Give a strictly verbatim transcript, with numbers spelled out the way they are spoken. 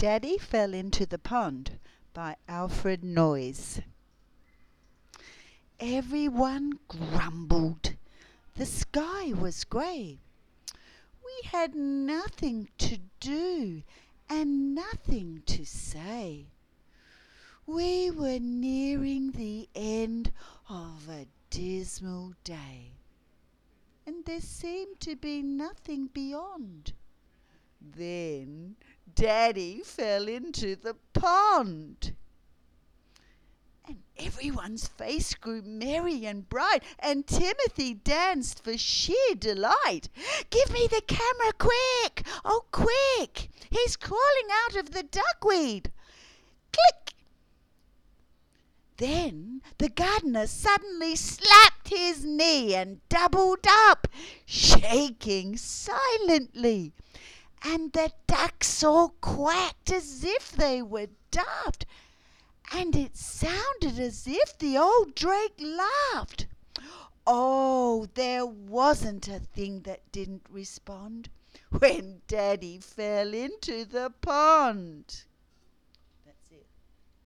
Daddy Fell into the Pond by Alfred Noyes. Everyone grumbled. The sky was grey. We had nothing to do and nothing to say. We were nearing the end of a dismal day, and there seemed to be nothing beyond. Then Daddy fell into the pond, and everyone's face grew merry and bright, and Timothy danced for sheer delight. "Give me the camera, quick! Oh, quick! He's crawling out of the duckweed!" Click! Then the gardener suddenly slapped his knee and doubled up, shaking silently. And the ducks all quacked as if they were daft, and it sounded as if the old drake laughed. Oh, there wasn't a thing that didn't respond when Daddy fell into the pond.